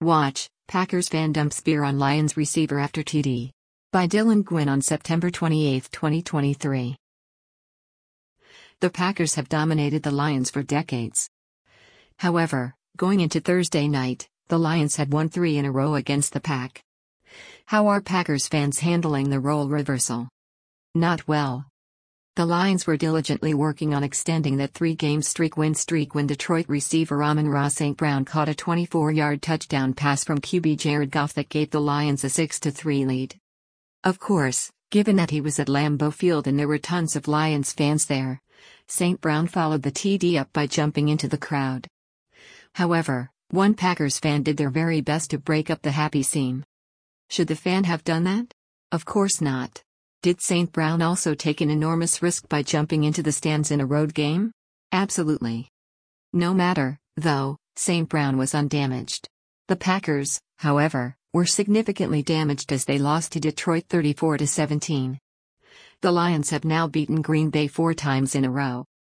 Watch, Packers fan dumps beer on Lions receiver after TD. By Dylan Gwynn on September 28, 2023. The Packers have dominated the Lions for decades. However, going into Thursday night, the Lions had won 3 in a row against the Pack. How are Packers fans handling the role reversal? Not well. The Lions were diligently working on extending that 3-game win streak when Detroit receiver Amon-Ra St. Brown caught a 24-yard touchdown pass from QB Jared Goff that gave the Lions a 6-3 lead. Of course, given that he was at Lambeau Field and there were tons of Lions fans there, St. Brown followed the TD up by jumping into the crowd. However, one Packers fan did their very best to break up the happy scene. Should the fan have done that? Of course not. Did St. Brown also take an enormous risk by jumping into the stands in a road game? Absolutely. No matter, though, St. Brown was undamaged. The Packers, however, were significantly damaged as they lost to Detroit 34-17. The Lions have now beaten Green Bay 4 times in a row.